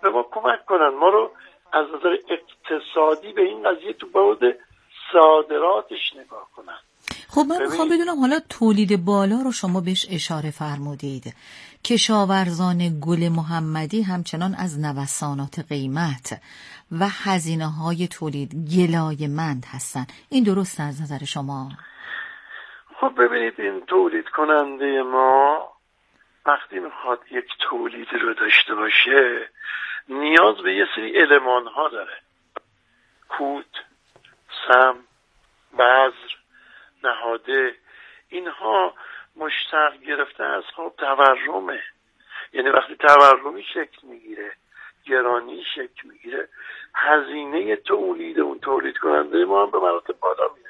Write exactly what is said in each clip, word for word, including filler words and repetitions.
به ما کمک کنن، ما رو از نظر اقتصادی به این قضیه تو بعد صادراتش نگاه کنن. خب من میخوام بدونم حالا تولید بالا رو شما بهش اشاره فرمودید. کشاورزان گل محمدی همچنان از نوسانات قیمت و هزینه‌های تولید گلایه‌مند هستن. این درست از نظر شما؟ خب ببینید این تولید کننده ما وقتی میخواد یک تولیدی رو داشته باشه نیاز به یه سری المان ها داره. کود، سم، بذر، نهاده، اینها مشتق گرفته از خب تورمه. یعنی وقتی تورمی شکل میگیره، گرانی شکل میگیره، هزینه تولید اون تولید کننده ما هم به مراتب بالا میره.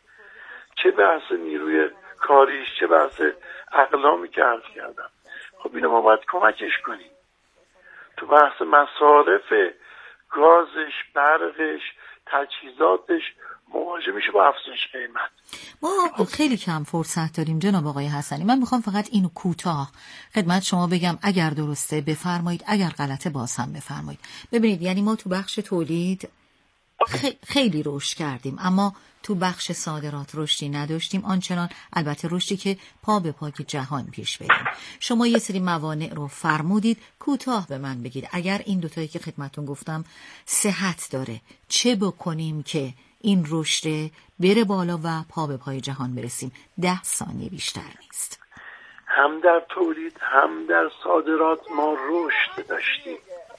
چه بحث نیروی کاریش، چه بحث اقلامی که عرض کردم. خب اینو ما باید کمکش کنیم تو بحث مصارف گازش، برقش، تجهیزاتش مواجه میشه با افزایش قیمت. ما خیلی کم فرصت داریم جناب آقای حسنی. من میخوام فقط اینو کوتاه خدمت شما بگم، اگر درسته بفرمایید، اگر غلطه باز هم بفرمایید. ببینید یعنی ما تو بخش تولید خیلی رشد کردیم اما تو بخش صادرات رشدی نداشتیم آنچنان، البته رشدی که پا به پای جهان پیش بریم. شما یه سری موانع رو فرمودید، کوتاه به من بگید اگر این دوتایی که خدمتون گفتم صحت داره چه بکنیم که این رشد بره بالا و پا به پای جهان برسیم؟ ده ثانیه بیشتر نیست. هم در تولید هم در صادرات ما رشد داشتیم،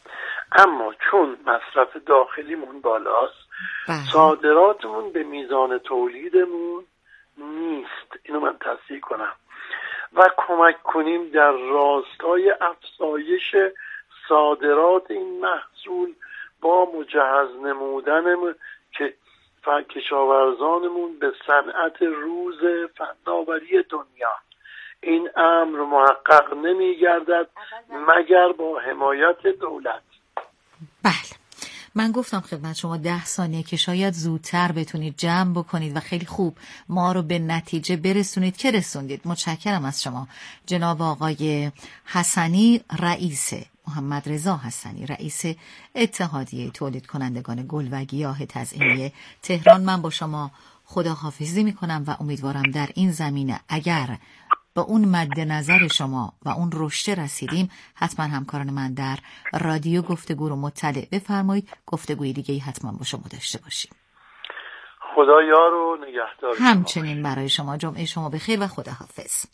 اما چون مصرف داخلیمون بالاست بله. صادراتمون به میزان تولیدمون نیست. اینو من تصحیح کنم و کمک کنیم در راستای افزایش صادرات این محصول با مجهز نمودنمون که کشاورزانمون به صنعت روز فناوری دنیا. این امر محقق نمی گردد مگر با حمایت دولت. بله، من گفتم خدمت شما ده ثانیه که شاید زودتر بتونید جمع بکنید و خیلی خوب ما رو به نتیجه برسونید که رسوندید. متشکرم از شما جناب آقای حسنی، رئیس محمد رضا حسنی، رئیس اتحادیه تولید کنندگان گل و گیاه تزئینی تهران. من با شما خداحافظی میکنم و امیدوارم در این زمینه اگر با اون مد نظر شما و اون رشد رسیدیم حتما همکاران من در رادیو گفتگو رو مطلع بفرمایید. گفتگوی دیگه حتما با شما داشته باشیم. خدا یار و نگهدار. همچنین برای شما. جمعه شما بخیر و خداحافظ.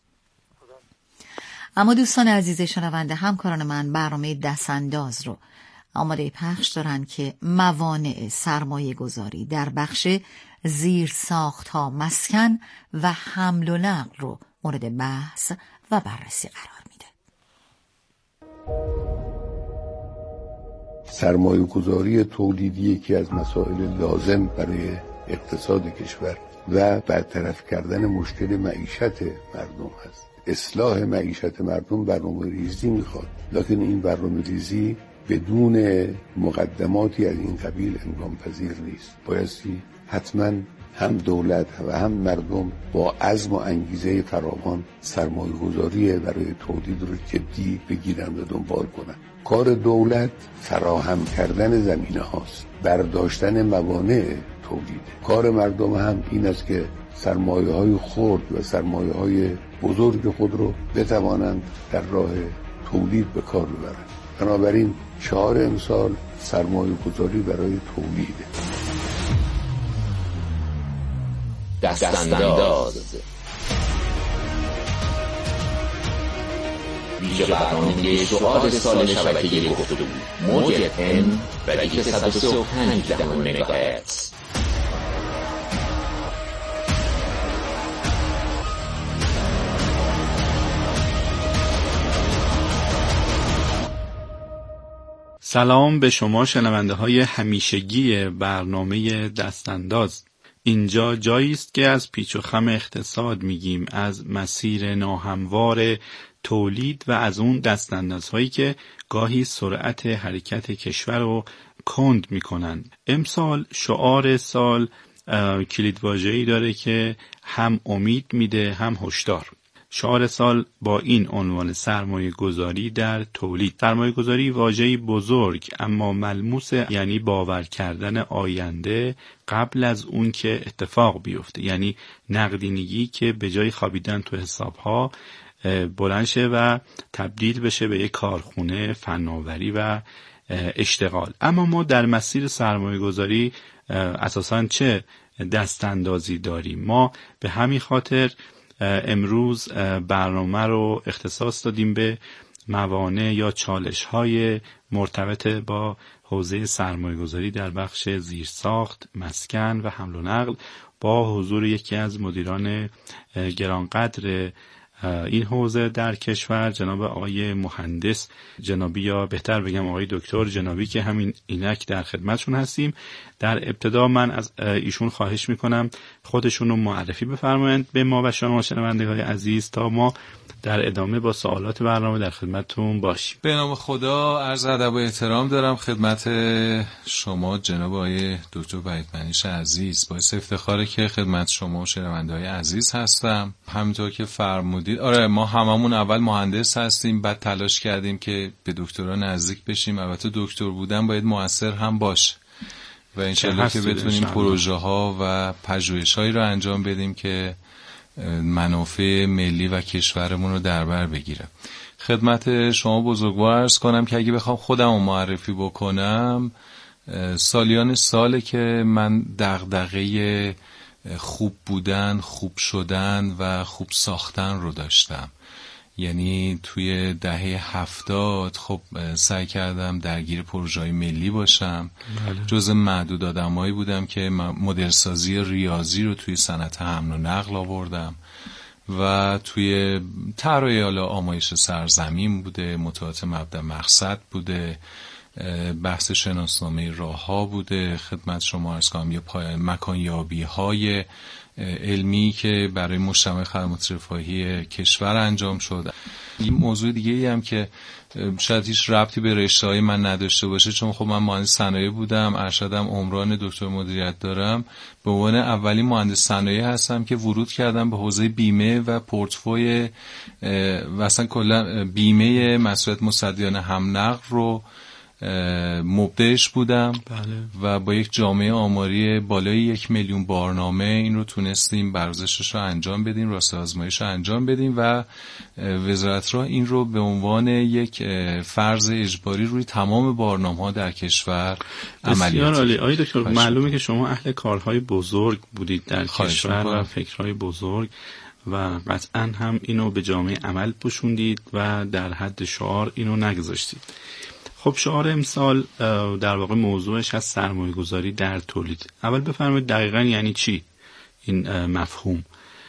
اما دوستان عزیز شنونده، همکاران من برنامه دستانداز رو آماده پخش دارن که موانع سرمایه گذاری در بخش زیر ساخت ها، مسکن و حمل و نقل رو مورد بحث و بررسی قرار میده. سرمایه گذاری تولیدی یکی از مسائل لازم برای اقتصاد کشور و برطرف کردن مشکل معیشت مردم هست. اصلاح معیشت مردم برنامه ریزی میخواد، لکن این برنامه ریزی بدون مقدماتی از این قبیل امکان پذیر نیست. بایستی حتما هم دولت و هم مردم با عزم و انگیزه فراوان سرمایه گذاری برای تولید رو جدی بگیرن و دنبال کنن. کار دولت فراهم کردن زمینه هاست، برداشتن موانع تولید. کار مردم هم این است که سرمایه های خرد و سرمایه های بزرگ خود رو بتوانند در راه تولید به کار ببرند. بنابراین چهار امسال سرمایه گذاری برای تولیده. دستانداز ویژه برنامه شعار سال شبکه گفتگو موج اف ام و بیست صد و سی و پنج مگاهرتز. سلام به شما شنونده های همیشگی برنامه دستانداز. اینجا جایی است که از پیچ و خم اقتصاد میگیم، از مسیر ناهموار تولید و از اون دستاندازهایی که گاهی سرعت حرکت کشور رو کند میکنن. امسال شعار سال کلیدواژه‌ای داره که هم امید میده هم هشدار. شعار سال با این عنوان سرمایه گذاری در تولید. سرمایه گذاری واژه‌ای بزرگ اما ملموس، یعنی باور کردن آینده قبل از اون که اتفاق بیفته، یعنی نقدینگی که به جای خوابیدن تو حسابها بلند شه و تبدیل بشه به یک کارخونه فناوری و اشتغال. اما ما در مسیر سرمایه گذاری اساساً چه دستاندازی داریم؟ ما به همین خاطر امروز برنامه رو اختصاص دادیم به موانع یا چالش‌های مرتبط با حوزه سرمایه‌گذاری در بخش زیرساخت، مسکن و حمل و نقل، با حضور یکی از مدیران گرانقدر این حوزه در کشور، جناب آقای مهندس جنابی، یا بهتر بگم آقای دکتر جنابی که همین اینک در خدمتشون هستیم. در ابتدا من از ایشون خواهش میکنم خودشون رو معرفی بفرمایند به ما و شما شنوندگان عزیز تا ما در ادامه با سوالات برنامه در خدمتتون باشیم. به نام خدا عرض ادب و احترام دارم خدمت شما جناب آقای دکتر وحید منیش عزیز. باعث افتخاره که خدمت شما و شنونده‌های عزیز هستم. همونطور که فرمودید، آره ما هممون اول مهندس هستیم، بعد تلاش کردیم که به دکترا نزدیک بشیم. البته دکتر بودن باید مؤثر هم باشه و انشالله که بتونیم پروژه ها و پژوهش هایی رو انجام بدیم که منافع ملی و کشورمون رو در بر بگیره. خدمت شما بزرگوار عرض کنم که اگه بخوام خودم رو معرفی بکنم، سالیان ساله که من دغدغه خوب بودن، خوب شدن و خوب ساختن رو داشتم. یعنی توی دهه هفتاد خب سعی کردم درگیر پروژه‌های ملی باشم. بله. جز معدود آدمایی بودم که مدلسازی ریاضی رو توی صنعت حمل و نقل آوردم و توی طراحی حالا آمایش سرزمین بوده، مطالعات مبدا مقصد بوده، بحث شناسنامه راه‌ها بوده، خدمت شما عرض کنم یه مکانیابی‌های علمی که برای مجتمع خدمات رفاهی کشور انجام شد. این موضوع دیگه ای هم که شاید هیچ ربطی به رشته‌های من نداشته باشه، چون خب من مهندس صنایع بودم، ارشدم عمران دکتر مدیریت دارم، به عنوان اولین مهندس صنایع هستم که ورود کردم به حوزه بیمه و پورتفوی و اصلا کلا بیمه مسئولیت مصدیانه هم نقل رو مبدعش بودم. بله. و با یک جامعه آماری بالای یک میلیون بارنامه این رو تونستیم برگزارشش رو انجام بدیم، راسته آزمایش رو انجام بدیم و وزارت را این رو به عنوان یک فرض اجباری روی تمام بارنامه‌ها در کشور عملیات. بسیار عالی. آقای دکتر معلومه که شما اهل کارهای بزرگ بودید در کشور و فکرهای بزرگ و قطعا هم اینو به جامعه عمل پوشوندید و در حد شعار اینو نگذاشتید. خب شعار امسال در واقع موضوعش از سرمایه گذاری در تولید. اول بفرمایید دقیقاً یعنی چی این مفهوم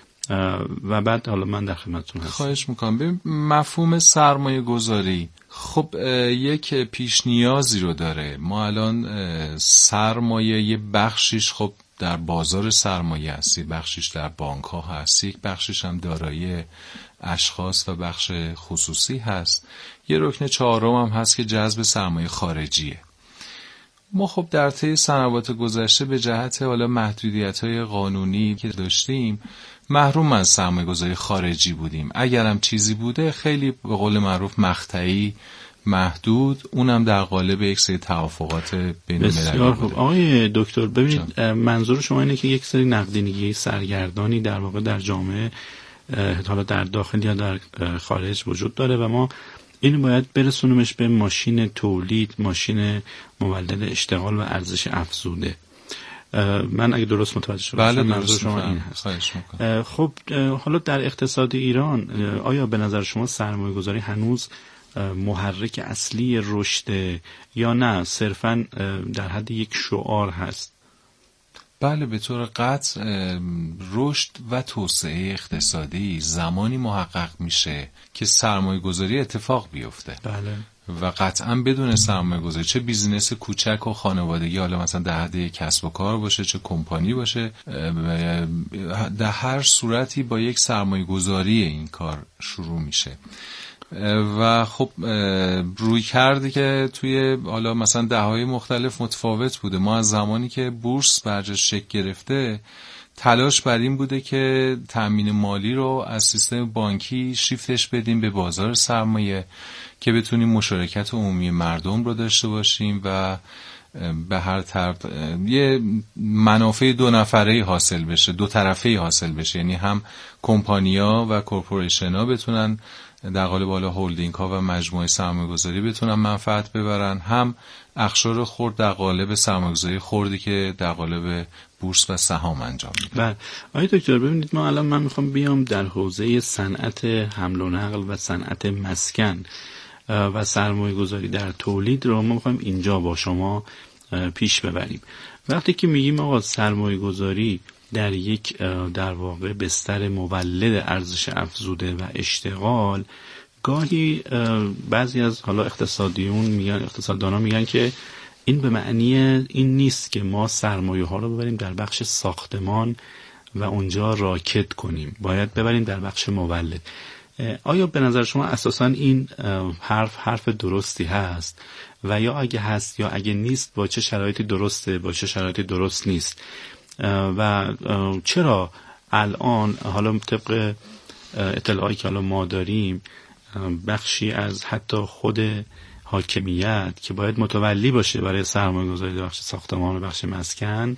و بعد حالا من در خدمتتون هستم. خواهش میکنم. ببین مفهوم سرمایه گذاری خب یک پیش نیازی رو داره. ما الان سرمایه یه بخشیش خب در بازار سرمایه هستی، بخشیش در بانک ها هست، یک بخشیش هم دارایی اشخاص و بخش خصوصی هست. یه رکن چهارم هم هست که جذب سرمایه خارجیه. ما خب در طی سنوات گذشته به جهت حالا محدودیت‌های قانونی که داشتیم محروم از سرمایه‌گذاری خارجی بودیم. اگرم چیزی بوده خیلی به قول معروف مقطعی، محدود، اونم در قالب یک سری توافقات بین المللی بوده. آقای دکتر ببینید منظور شما اینه که یک سری نقدینگی سرگردانی در واقع در جامعه حالا در داخل یا در خارج وجود داره و ما اینو باید برسونیمش به ماشین تولید، ماشین مولد اشتغال و ارزش افزوده. من اگه درست متوجه شدم بله منظور شما این هست. خب حالا در اقتصاد ایران آیا به نظر شما سرمایه گذاری هنوز محرک اصلی رشد یا نه صرفاً در حد یک شعار هست؟ بله به طور قطع رشد و توسعه اقتصادی زمانی محقق میشه که سرمایه گذاری اتفاق بیفته. بله. و قطعا بدون سرمایه گذاری، چه بیزینس کوچک و خانوادگی، حالا مثلا در حد یک کسب و کار باشه چه کمپانی باشه، در هر صورتی با یک سرمایه گذاری این کار شروع میشه. و خب روی کردی که توی حالا مثلا دهه‌های مختلف متفاوت بوده. ما از زمانی که بورس برجاش شکل گرفته تلاش بر این بوده که تأمین مالی رو از سیستم بانکی شیفتش بدیم به بازار سرمایه که بتونیم مشارکت عمومی مردم رو داشته باشیم و به هر طرف یه منافع دو نفره‌ای حاصل بشه، دو طرفه‌ای حاصل بشه، یعنی هم کمپانی‌ها و کورپوریشن‌ها بتونن در قالب بالا هولدینگ ها و مجموعه سرمایه‌گذاری بتونن منفعت ببرن، هم اقشار خرد در قالب سرمایه‌گذاری خردی که در قالب بورس و سهام انجام میده. بله آقای دکتر ببینید، ما الان من میخوام بیام در حوزه صنعت حمل و نقل و صنعت مسکن و سرمایه‌گذاری در تولید رو ما میخوایم اینجا با شما پیش ببریم. وقتی که میگیم آقا سرمایه‌گذاری در یک در واقع بستر مولد ارزش افزوده و اشتغال، گاهی بعضی از حالا اقتصادیون میگن، اقتصاددانا میگن که این به معنی این نیست که ما سرمایه ها رو ببریم در بخش ساختمان و اونجا راکت کنیم، باید ببریم در بخش مولد. آیا به نظر شما اساساً این حرف حرف درستی هست و یا اگه هست یا اگه نیست با چه شرایطی درسته، با چه شرایطی درست نیست و چرا الان حالا طبق اطلاعاتی که حالا ما داریم بخشی از حتی خود حاکمیت که باید متولی باشه برای سرمایه‌گذاری در بخش ساختمان و بخش مسکن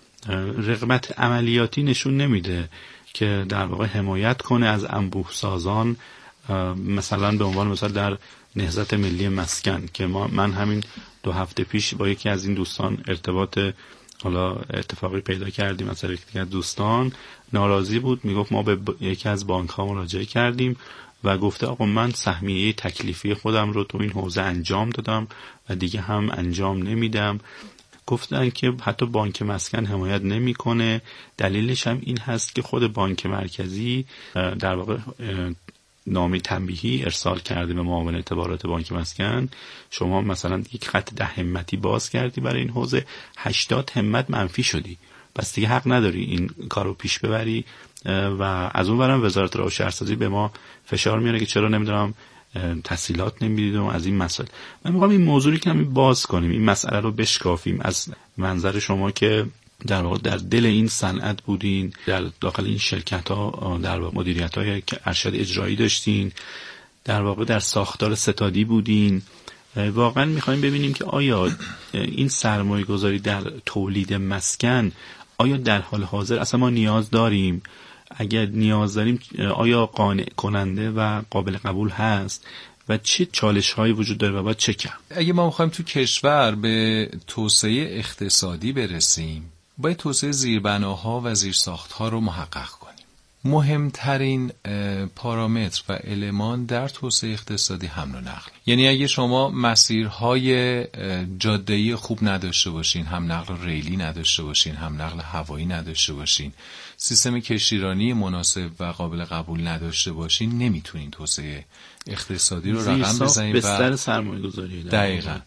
رغبت عملیاتی نشون نمیده که در واقع حمایت کنه از انبوه سازان، مثلا به عنوان مثال در نهضت ملی مسکن که ما من همین دو هفته پیش با یکی از این دوستان ارتباط حالا اتفاقی پیدا کردیم، مثلا یکی از دوستان ناراضی بود، میگفت ما به یکی از بانک ها مراجعه کردیم و گفته آقا من سهمیه تکلیفی خودم رو تو این حوزه انجام دادم و دیگه هم انجام نمیدم. گفتن که حتی بانک مسکن حمایت نمیکنه، دلیلش هم این هست که خود بانک مرکزی در واقع نامه تنبیهی ارسال کرده به معاون اعتبارات بانک مسکن، شما مثلا یک خط ده همتی باز کردی برای این حوزه، هشتاد همت منفی شدی، پس دیگه حق نداری این کارو پیش ببری و از اون برم وزارت راه و شهرسازی به ما فشار میاره که چرا نمیدونم تسهیلات نمیدیدم از این مسائل. من میخوام این موضوع رو کمی باز کنیم، این مسئله رو بشکافیم از منظر شما که در واقع در دل این صنعت بودین، در داخل این شرکت ها در واقع مدیریت های ارشد اجرایی داشتین، در واقع در ساختار ستادی بودین. واقعا میخوایم ببینیم که آیا این سرمایه گذاری در تولید مسکن آیا در حال حاضر اصلا ما نیاز داریم؟ اگر نیاز داریم آیا قانع کننده و قابل قبول هست و چه چالش هایی وجود داره و باید چه کرد؟ اگه ما میخوایم تو کشور به توسعه اقتصادی برسیم، باید توسعه زیربناها و زیرساختها رو محقق کنیم. مهمترین پارامتر و المان در توسعه اقتصادی حمل و نقل، یعنی اگه شما مسیرهای جاده‌ای خوب نداشته باشین، هم نقل ریلی نداشته باشین، هم نقل هوایی نداشته باشین، سیستم کشتیرانی مناسب و قابل قبول نداشته باشین، نمیتونین توسعه اقتصادی رو رقم بزنین. بستر سرمایه‌گذاری دقیقاً.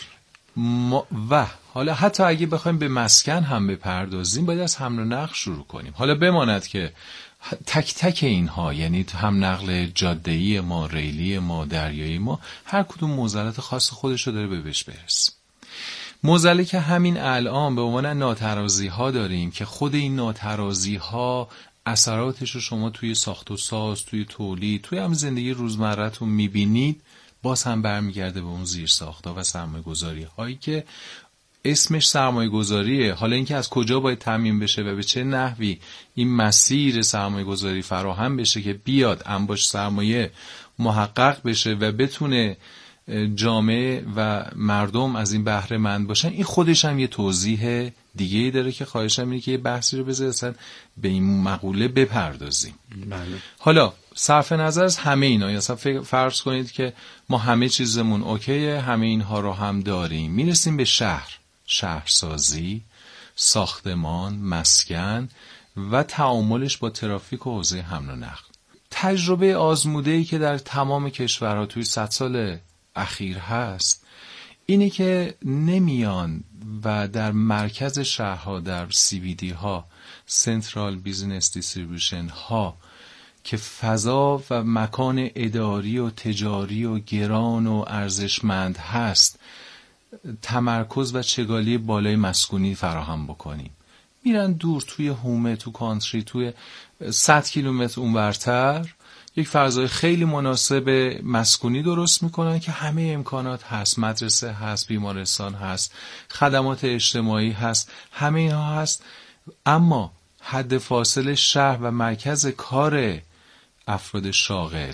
و حالا حتی اگه بخوایم به مسکن هم بپردازیم، باید از حمل و نقل شروع کنیم. حالا بماند که تک تک اینها، یعنی هم نقل جاده‌ای ما، ریلی ما، دریایی ما، هر کدوم معضلات خاص خودش رو داره به بهش برسه. معضله که همین الان به عنوان ناترازی ها داریم که خود این ناترازی ها اثراتش رو شما توی ساخت و ساز، توی تولید، توی هم زندگی روزمره‌تون میبینید، باز هم برمیگرده به اون زیر ساخت‌ها و سرمایه‌گذاری هایی که اسمش سرمایه‌گذاریه. حالا اینکه از کجا باید تامین بشه و به چه نحوی این مسیر سرمایه‌گذاری فراهم بشه که بیاد انباش سرمایه محقق بشه و بتونه جامعه و مردم از این بهره مند باشن، این خودش هم یه توضیح دیگه ای داره که خواهشم اینه که یه بحثی رو بذارید اصلا به این مقوله بپردازیم. بله. حالا صرف نظر از همه اینا، یا اصلا فرض کنید که ما همه چیزمون اوکیه، همه اینها رو هم داریم، میرسیم به شهر، شهرسازی، ساختمان، مسکن و تعاملش با ترافیک و حوزه حمل و نقل. تجربه آزموده‌ای که در تمام کشورها توی صد سال اخیر هست اینه که نمیان و در مرکز شهرها، در سی بی دی ها، سنترال بیزنس دیستریبیوشن ها، که فضا و مکان اداری و تجاری و گران و ارزشمند هست، تمرکز و چگالی بالای مسکونی فراهم بکنیم. میرن دور توی هومه، تو کانتری، توی صد کیلومتر اونورتر یک فضای خیلی مناسب مسکونی درست میکنن که همه امکانات هست، مدرسه هست، بیمارستان هست، خدمات اجتماعی هست، همه اینها هست. اما حد فاصله شهر و مرکز کار افراد شاغل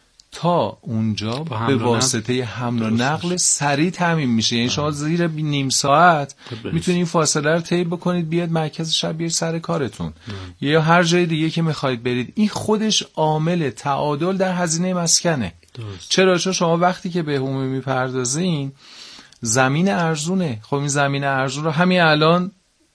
تا اونجا به واسطه حمل و نقل سریع تامین میشه. یعنی شما زیر نیم ساعت میتونید این فاصله رو طی بکنید، بیاد مرکز شهر، بیاد سر کارتون یا هر جای دیگه که میخواید برید. این خودش عامل تعادل در هزینه مسکنه. درست. چرا؟ چون شما وقتی که به هومه میپردازین زمین ارزونه. خب این زمین ارزون رو همین الان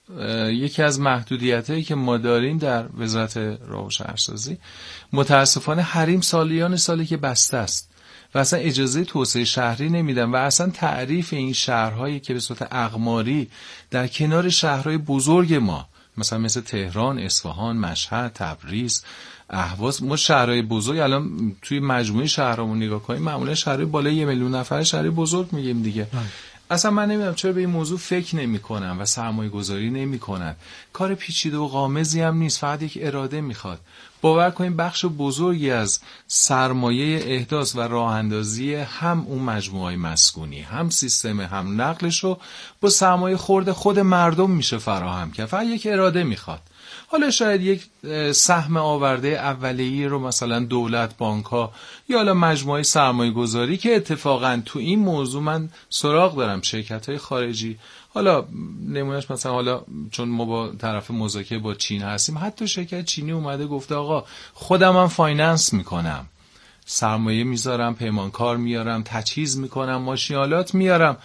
یکی از محدودیتایی که ما داریم در وزارت راه و شهرسازی متاسفانه حریم سالیان سالی که بسته است و اصلا اجازه توسعه شهری نمیدن و اصلا تعریف این شهرهایی که به صورت اقماری در کنار شهرهای بزرگ ما مثلا مثل تهران، اصفهان، مشهد، تبریز، اهواز، ما شهرهای بزرگ الان توی مجموعه شهرامون نگاه کنیم معمولا شهرهای بالای یک میلیون نفر شهرهای بزرگ میگیم دیگه. اصلا من نمیدونم چرا به این موضوع فکر نمی کنن و سرمایه گذاری نمی کنن. کار پیچیده و غامضی هم نیست، فقط یک اراده میخواد. باور کنید بخش بزرگی از سرمایه احداث و راه اندازی هم اون مجموعه مسکونی، هم سیستم هم نقلش رو با سرمایه خورد خود مردم میشه فراهم کرد. فقط یک اراده میخواد. حالا شاید یک سهم آورده اولیه‌ای رو مثلا دولت، بانک‌ها یا حالا مجموعه سرمایه‌گذاری که اتفاقا تو این موضوع من سراغ دارم شرکت‌های خارجی، حالا نمونهش مثلا حالا چون ما با طرف مذاکره با چین هستیم، حتی شرکت چینی اومده گفته آقا خودم هم فایننس میکنم، سرمایه میذارم، پیمانکار میارم، تجهیز میکنم، ماشینالات میارم،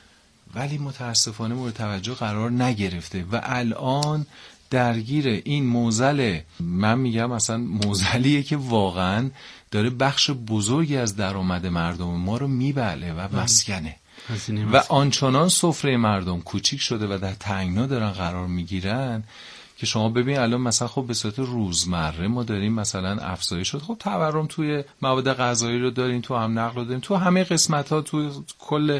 ولی متاسفانه مورد توجه قرار نگرفته و الان درگیر این موزل، من میگم مثلا موزلیه که واقعا داره بخش بزرگی از درآمد مردم ما رو میبله و مسکنه و آنچنان سفره مردم کوچیک شده و در تنگنا دارن قرار میگیرن که شما ببین الان مثلا خب به صورت روزمره ما داریم مثلا افزایش شد، خب تورم توی مواد غذایی رو داریم، تو هم نقل رو داریم، تو همه قسمت ها، تو کل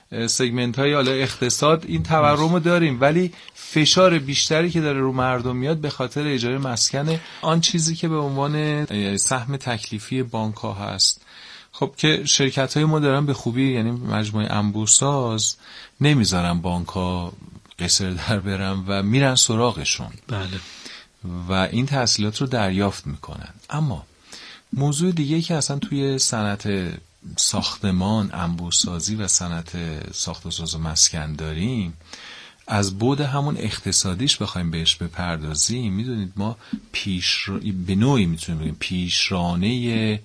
سگمنت های حالا اقتصاد این تورم رو داریم، ولی فشار بیشتری که داره رو مردم میاد به خاطر اجاره مسکن آن چیزی که به عنوان سهم تکلیفی بانک ها هست. خب که شرکت های ما دارن به خوبی، یعنی مجموعه انبوساز نمیذارن بانک ها قصر در برن و میرن سراغشون. بله. و این تحصیلات رو دریافت میکنن. اما موضوع دیگه که اصلا توی صنعت ساختمان، انبوسازی و صنعت ساخت و ساز و مسکن داریم، از بعد همون اقتصادیش بخوایم بهش بپردازیم، میدونید ما پیش به نوعی میتونیم بگیم پیشرانه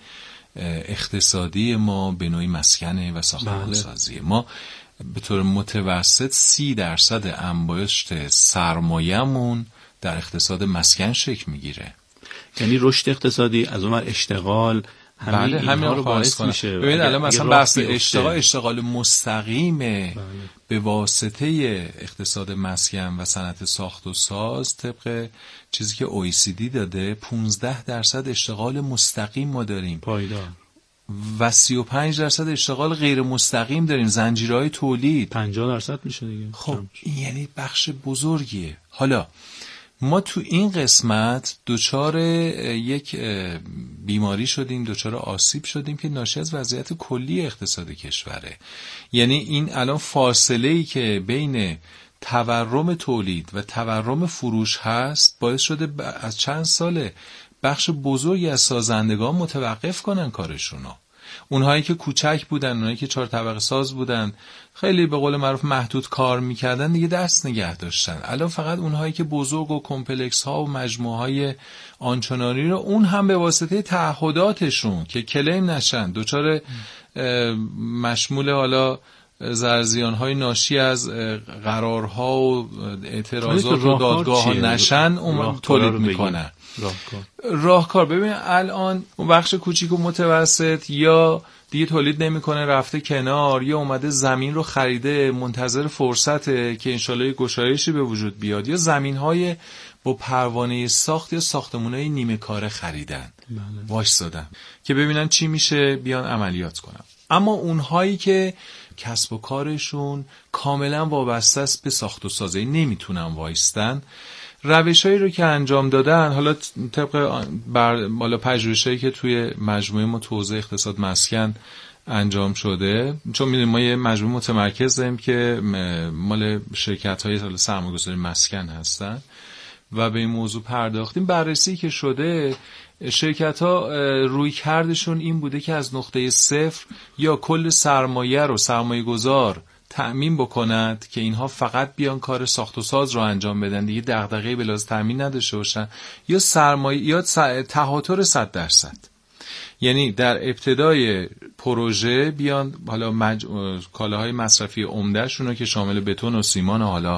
اقتصادی ما به نوعی مسکنه و ساختمان سازی. ما به طور متوسط سی درصد انباشت سرمایه‌مون در اقتصاد مسکن شکل میگیره. یعنی رشد اقتصادی از اون اشتغال همین بله همین رو باعث میشه. ببین الان مثلا بحث اشتغال اشتغال مستقیم بله. به واسطه اقتصاد مسکن و صنعت ساخت و ساز طبق چیزی که او ای سی دی داده پانزده درصد اشتغال مستقیم ما داریم پایدار و سی و پنج درصد اشتغال غیر مستقیم داریم، زنجیرهای تولید پنجاه درصد میشه دیگه. خب این یعنی بخش بزرگیه. حالا ما تو این قسمت دوچار یک بیماری شدیم، دوچار آسیب شدیم که ناشی از وضعیت کلی اقتصاد کشوره. یعنی این الان فاصله‌ای که بین تورم تولید و تورم فروش هست باعث شده از چند ساله بخش بزرگی از سازندگان متوقف کنن کارشونو. اونهایی که کوچک بودن، اونهایی که چهار طبقه ساز بودن، خیلی به قول معروف محدود کار میکردن، دیگه دست نگه داشتن. الان فقط اونهایی که بزرگ و کمپلکس ها و مجموعه های آنچنانی رو، اون هم به واسطه تعهداتشون که کلیم نشن، دوچار مشمول حالا زرزیان های ناشی از قرارها و اعتراضات و دادگاه ها نشن، اون تولید میکنن. راهکار راهکار ببین الان اون بخش کوچیک و متوسط یا دیگه تولید نمیکنه رفته کنار، یا اومده زمین رو خریده منتظر فرصته که انشالله گشایشی به وجود بیاد، یا زمین‌های با پروانه ساخت یا ساختمان‌های نیمه کاره خریدن وایسادن که ببینن چی میشه بیان عملیات کنن. اما اونهایی که کسب و کارشون کاملا وابسته است به ساخت و سازی نمیتونن وایستن روشایی رو که انجام دادن، حالا طبق بر بالا پژوهشایی که توی مجموعه ما تو حوزه اقتصاد مسکن انجام شده، چون میدونیم ما یه مجموعه متمرکز داریم که مال شرکت‌های سرمایه‌گذاری مسکن هستن و به این موضوع پرداختیم. بررسی که شده، شرکت‌ها روی کردشون این بوده که از نقطه صفر یا کل سرمایه رو سرمایه‌گذار تأمین بکنند که اینها فقط بیان کار ساخت و ساز رو انجام بدن، دیگه دغدغه‌ای به لحاظ تأمین نداشته باشن، یا سرمایه یا تهاتر صد درصد. یعنی در ابتدای پروژه بیان حالا مج... کالاهای مصرفی عمده‌شون رو که شامل بتون و سیمان و حالا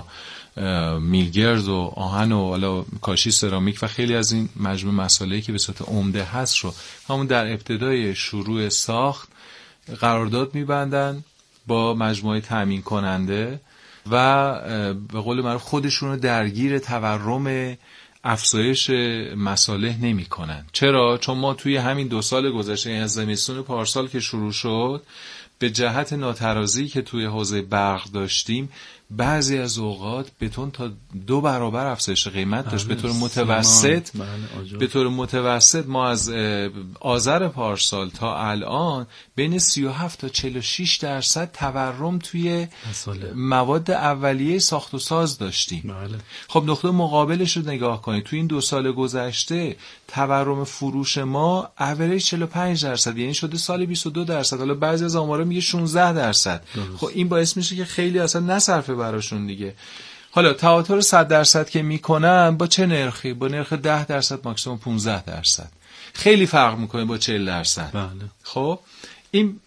میلگرد و آهن و حالا کاشی سرامیک و خیلی از این مجموعه مسائلی که به صورت عمده هست رو همون در ابتدای شروع ساخت قرارداد می‌بندن با مجموعه تامین کننده و به قول معروف خودشون رو درگیر تورم افزایش مصالح نمی کنن. چرا؟ چون ما توی همین دو سال گذشته، یعنی از زمستون پارسال که شروع شد، به جهت ناترازی که توی حوزه برق داشتیم، بعضی از اوقات بتون تا دو برابر افزایش قیمت داشت. به طور متوسط به طور متوسط ما از آذر پارسال تا الان بین سی و هفت تا چهل و شش درصد تورم توی مواد اولیه ساخت و ساز داشتیم. بله. خب نقطه مقابلش رو نگاه کنید، توی این دو سال گذشته تورم فروش ما اوریج چهل و پنج درصد، یعنی شده سال بیست و دو درصد. حالا بعضی از آمارا میگه شانزده درصد. خب این باعث میشه که خیلی اصلا نصرفه براشون دیگه. حالا تهاتر صد درصد که میکنن با چه نرخی؟ با نرخ ده درصد ماکسیمم پانزده درصد. خیلی فرق میکنه با چهل درصد. بله. خب این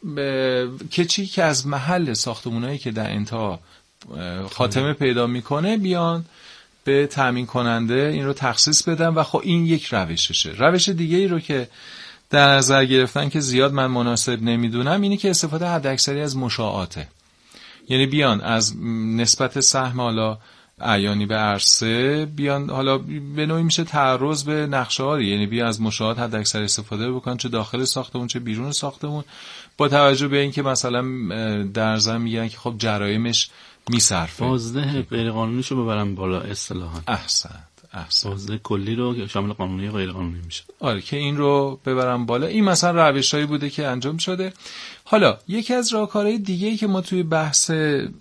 کچی که از محل ساختمونایی که در انتها خاتمه پیدا میکنه بیان به تامین کننده این رو تخصیص بدن و خب این یک روششه. روش دیگه ای رو که در نظر گرفتن که زیاد من مناسب نمیدونم اینی که استفاده حداکثری از مشاعاته. یعنی بیان از نسبت سهم حالا عیانی به عرصه بیان، حالا به نوعی میشه تعرض به نقشه‌ها، یعنی بیان از مشاهات حد اکثر استفاده بکنن، چه داخل ساختمون چه بیرون ساختمون، با توجه به اینکه مثلا در ضمن میگن که خب جرایمش میصرفه، بازده غیر قانونیشو ببرن بالا اصطلاحاً. احسنت احسن. بازده کلی رو شامل قانونی و غیر قانونی میشه. آره که این رو ببرم بالا. این مثلا روشایی بوده که انجام شده. حالا یکی از راهکارهای دیگه‌ای که ما توی بحث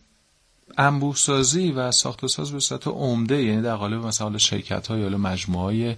انبوه سازی و ساخت و ساز به صورت عمده، یعنی در قالب مثلا شرکت‌های یا مجموعه‌های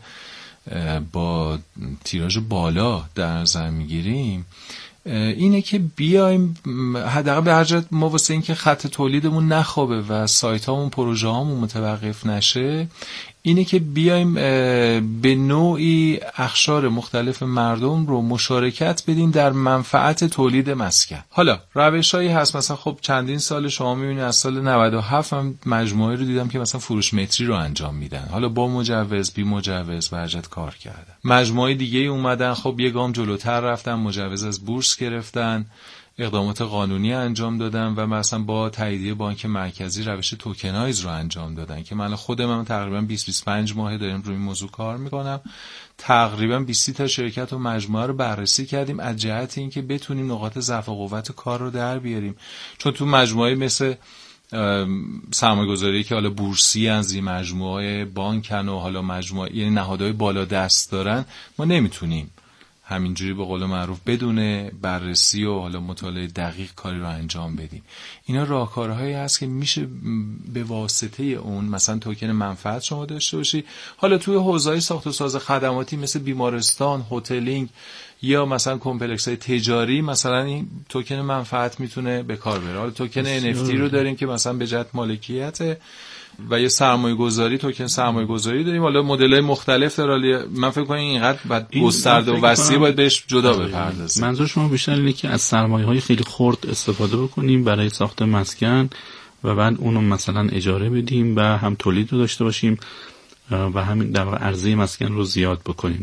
با تیراژ بالا در نظر می‌گیریم، اینه که بیایم حداقل به هر جهت ما واسه این که خط تولیدمون نخوابه و سایت‌هامون پروژه‌هامون متوقف نشه، اینه که بیایم به نوعی اقشار مختلف مردم رو مشارکت بدیم در منفعت تولید مسکن. حالا روشایی هست، مثلا خب چندین سال شما می‌بینید از سال نود و هفت هم مجموعه رو دیدم که مثلا فروش متری رو انجام میدن، حالا با مجوز بی مجوز به هر جهت کار کردن. مجموعه دیگه اومدن خب یه گام جلوتر رفتن، مجوز از بورس گرفتن، اقدامات قانونی انجام دادن و مثلا با تاییدیه بانک مرکزی روش توکنایز رو انجام دادن که من خودم تقریبا بیست بیست و پنج ماه داریم روی این موضوع کار میکنم. تقریبا بیست تا شرکت و مجموعه رو بررسی کردیم از جهت اینکه بتونیم نقاط ضعف و قوت کار رو در بیاریم، چون تو مجموعه مثل سرمایه‌گذاری که حالا بورسی از این مجموعه بانکن و حالا مجموعه یعنی نهادهای بالا دست دارن، ما نمیتونیم همینجوری به قول معروف بدون بررسی و حالا مطالعه دقیق کاری رو انجام بدیم. اینا راهکارهایی هست که میشه به واسطه اون مثلا توکن منفعت شما داشته باشی. حالا توی حوزه‌های ساخت و ساز خدماتی مثل بیمارستان، هتلینگ یا مثلا کمپلکس‌های تجاری، مثلا این توکن منفعت میتونه به کار بره. حالا توکن ان اف تی رو داریم که مثلا به جهت مالکیت و یه سرمایه گذاری، توکن سرمایه گذاری داریم. حالا مدل‌های مختلف داره. من فکر کنم اینقدر بعد گسترده و وسیع باید بهش جدا بپردازیم. منظور شما بیشتر اینه که از سرمایه‌های خیلی خرد استفاده بکنیم برای ساخت مسکن و بعد اونو مثلا اجاره بدیم و هم تولید رو داشته باشیم و همین در واقع عرضه مسکن رو زیاد بکنیم دیگه.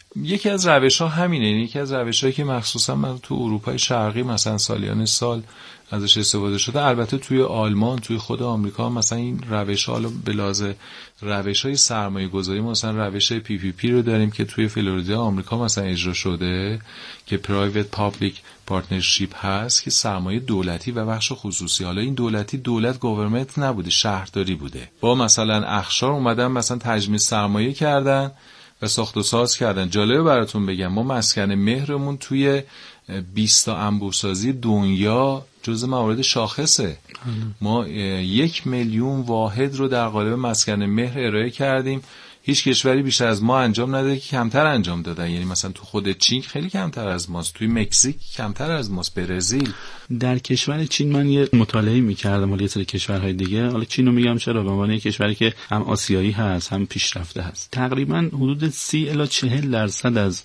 یکی از روش ها همینه، یکی از روش هایی که مخصوصا من تو اروپای شرقی مثلا سالیان سال ازش استفاده شده. البته توی آلمان، توی خود آمریکا مثلا این روش ها به لحاظ روش های سرمایه گذاری، مثلا روش پی پی پی رو داریم که توی فلوریدا آمریکا مثلا اجرا شده که پرایوت پابلیک پارتنرشیپ هست که سرمایه دولتی و بخش خصوصی. حالا این دولتی دولت گورنمنت نبوده، شهرداری بوده، با مثلا اخشار اومدن مثلا تجمیع سرمایه کردن و ساخت و ساز کردن. جالبه براتون بگم ما مسکن مهرمون توی بیست تا انبوه‌سازی دنیا جزء موارد شاخصه. ما یک میلیون واحد رو در قالب مسکن مهر ارائه کردیم. هیچ کشوری بیشتر از ما انجام نداده که کمتر انجام دادن. یعنی مثلا تو خود چین خیلی کمتر از ماست، توی مکزیک کمتر از ماست، برزیل. در کشور چین من یه مطالعه می‌کردم، ولی یه سری کشورهای دیگه، حالا چین رو میگم چرا، به عنوان یک کشوری که هم آسیایی هست هم پیشرفته هست، تقریبا حدود سی الی چهل درصد از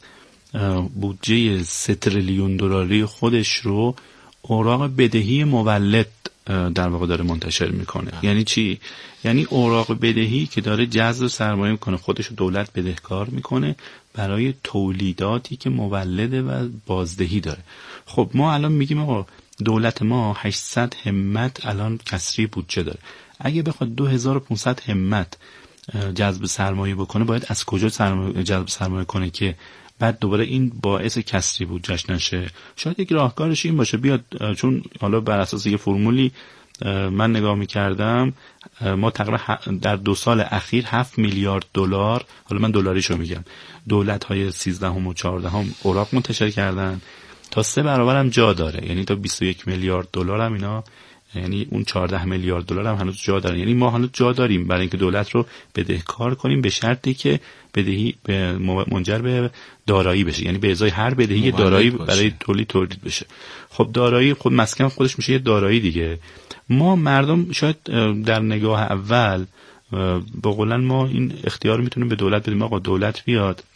بودجه سه تریلیون دلاری خودش رو اوراق بدهی مولد در واقع داره منتشر میکنه. یعنی چی؟ یعنی اوراق بدهی که داره جذب سرمایه میکنه، خودش رو دولت بدهکار میکنه برای تولیداتی که مولده و بازدهی داره. خب ما الان میگیم آقا دولت ما هشتصد همت الان کسری بودجه داره، اگه بخواد دو هزار و پانصد همت جذب سرمایه بکنه، باید از کجا سرمایه جذب سرمایه کنه که بعد دوباره این باعث کسری بودجهش نشه؟ شاید یک راهکارش این باشه بیاد، چون حالا بر اساس یه فرمولی من نگاه میکردم، ما تقریبا در دو سال اخیر هفت میلیارد دلار، حالا من دلاریشو میگم، دولت‌های سیزدهم و چهاردهم اوراق منتشر کردن، تا سه برابر هم جا داره، یعنی تا بیست و یک میلیارد دلار هم اینا، یعنی اون چهارده میلیارد دلار هم هنوز جا دارن. یعنی ما هنوز جا داریم برای اینکه دولت رو بدهکار کنیم، به شرطی که بدهی به منجر به دارایی بشه، یعنی به ازای هر بدهی دارایی برای تولید تولید بشه. خب دارایی خود مسکن خودش میشه یه دارایی دیگه. ما مردم شاید در نگاه اول با قولن ما این اختیار میتونیم به دولت بدیم، آقا دولت بیاد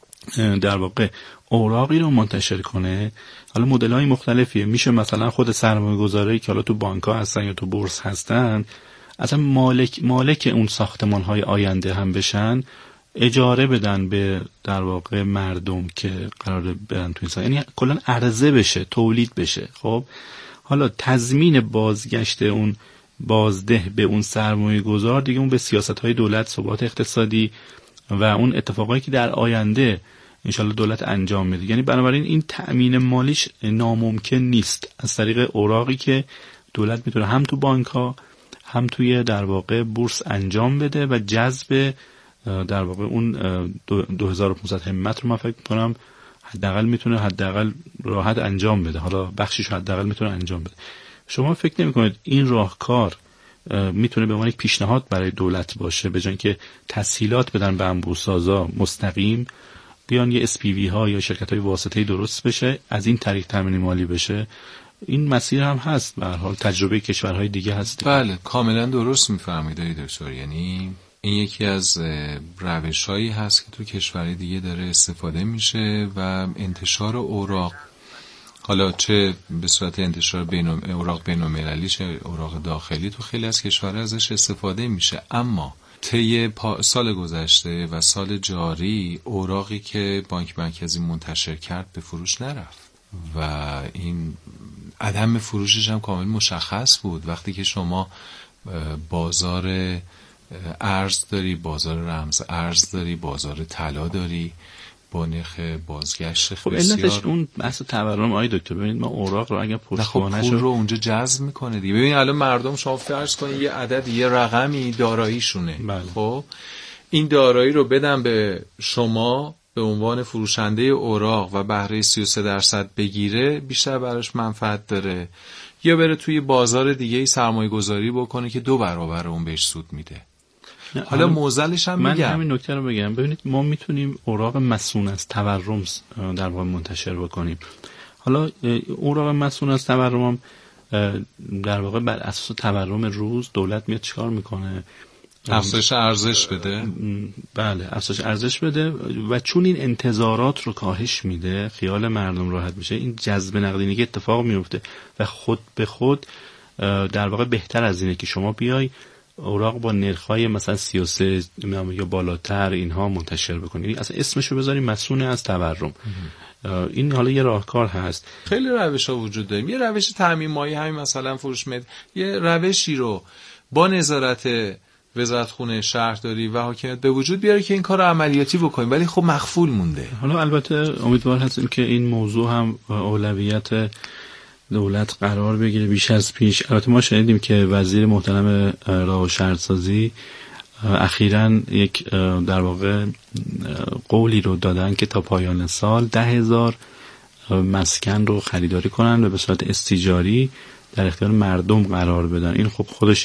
در واقع اوراقی رو منتشر کنه. حالا مدل‌های مختلفیه، میشه مثلا خود سرمایه‌گذاری که حالا تو بانک‌ها هستن یا تو بورس هستن، اصلا مالک مالک اون ساختمان‌های آینده هم بشن، اجاره بدن به در واقع مردم که قراره برن تو این سا... یعنی کلا عرضه بشه، تولید بشه. خب حالا تضمین بازگشت اون بازده به اون سرمایه گذار دیگه اون به سیاست‌های دولت، ثبات اقتصادی و اون اتفاقایی که در آینده انشالله دولت انجام میده. یعنی بنابراین این تأمین مالیش ناممکن نیست از طریق اوراقی که دولت میتونه هم تو بانک ها هم توی در واقع بورس انجام بده و جذب در واقع اون دو هزار و پانصد همت رو من فکر کنم حداقل میتونه حداقل راحت انجام بده. حالا بخشیش حداقل میتونه انجام بده. شما فکر نمی‌کنید این راهکار میتونه به عنوان یک پیشنهاد برای دولت باشه، به جای اینکه تسهیلات بدن به انبوه‌سازا مستقیم بیان یه اس پی وی ها یا شرکت های واسطه‌ای درست بشه، از این طریق تامین مالی بشه؟ این مسیر هم هست، به هر حال تجربه کشورهای دیگه هست. بله کاملا درست میفرمایید دکتر. یعنی این یکی از روش‌هایی هست که تو کشورهای دیگه داره استفاده میشه و انتشار اوراق، حالا چه به صورت انتشار بین اوراق بین‌المللی چه اوراق داخلی، تو خیلی از کشورها ازش استفاده میشه. اما طی سال گذشته و سال جاری اوراقی که بانک مرکزی منتشر کرد به فروش نرفت و این عدم فروشش هم کامل مشخص بود. وقتی که شما بازار ارز داری، بازار رمز ارز داری، بازار طلا داری با نرخ بازگشت خب بسیار. علتش اون بحث تورم آقای دکتر. ببینید ما اوراق رو اگه پشتوانه‌اش خب پول رو اونجا جذب میکنه دیگه. ببین الان مردم شما فرض کنید یه عدد یه رقمی داراییشونه، بله. خب این دارایی رو بدن به شما به عنوان فروشنده اوراق و بهره سی و سه درصد بگیره، بیشتر براش منفعت داره، یا بره توی بازار دیگه سرمایه گذاری بکنه که دو برابر اون بهش سود میده. حالا موزلش هم من میگم، همین نکته رو بگم. ببینید ما میتونیم اوراق مصون از تورم در واقع منتشر بکنیم. حالا اوراق مصون از تورم هم در واقع بر اساس تورم روز دولت میاد چیکار میکنه؟ افزایش ارزش بده. بله افزایش ارزش بده و چون این انتظارات رو کاهش میده، خیال مردم راحت میشه، این جذب نقدینگی اتفاق میفته و خود به خود در واقع بهتر از اینه که شما بیای اوراق با نرخ‌های مثلا سی و سه یا بالاتر اینها منتشر بکنید، اصلا اسمشو بذاریم مسئول از تورم. این حالا یه راهکار هست. خیلی روش‌ها وجود داره. یه روش تامین مالی همین مثلا فروش مد، یه روشی رو با نظارت وزارتخونه شهرداری و حاکمیت به وجود بیاره که این کار رو عملیاتی بکنیم، ولی خب مخفول مونده. حالا البته امیدوار هستیم که این موضوع هم اولویت دولت قرار بگیره بیش از پیش. البته ما شنیدیم که وزیر محترم راه و شهرسازی اخیراً یک در واقع قولی رو دادن که تا پایان سال ده هزار مسکن رو خریداری کنن و به صورت استیجاری در اختیار مردم قرار بدن. این خب خودش